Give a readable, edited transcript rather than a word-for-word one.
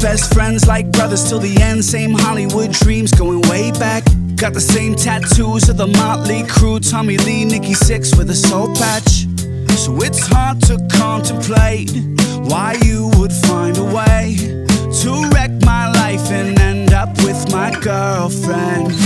best friends like brothers till the end. Same Hollywood dreams going way back. Got the same tattoos of the Motley Crue, Tommy Lee, Nikki Sixx with a soul patch. So it's hard to contemplate why you would find a way to wreck my life and end up with my girlfriend.